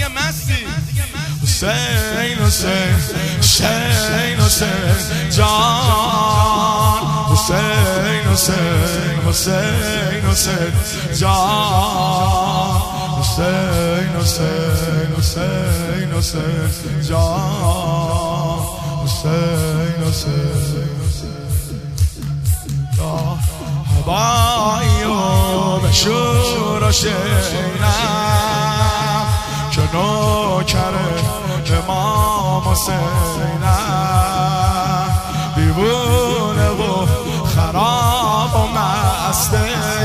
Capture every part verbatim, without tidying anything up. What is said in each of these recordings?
مستی حسین حسین حسین حسین جان حسین حسین حسین حسین جان حسین حسین حسین حسین جان حسین حسین هوایی و بشور و شینم که نوکر امام حسینم دیوونه و خراب و مسته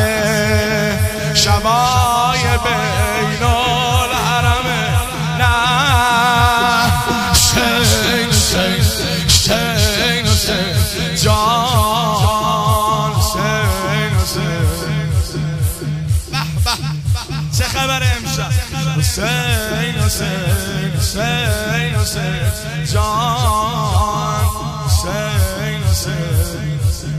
شبای بین الحرمه نه حسین حسین حسین حسین جان حسین حسین چه خبر امشب حسین حسین حسین حسین جان حسین حسین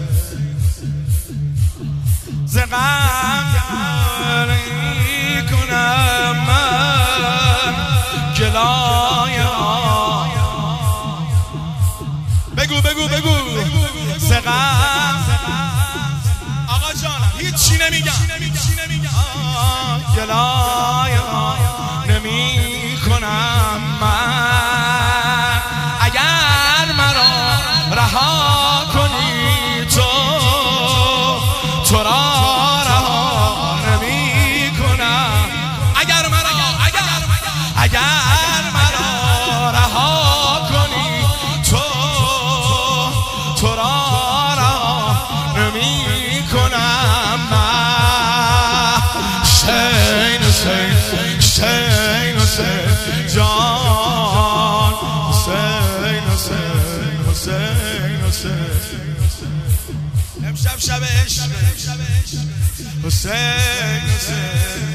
ز غم گری کنم من گلای بگو بگو بگو ز غم آقا جانم هیچی نمیگم گلای نمی کنم من اگر مرا رها کنی تو تو را رها نمی کنم اگر مرا اگر اگر مرا رها کنی تو تو را رها نمی کنم من حسین حسین حسین حسین جان حسین حسین حسین حسین امشب شب عشق حسین حسین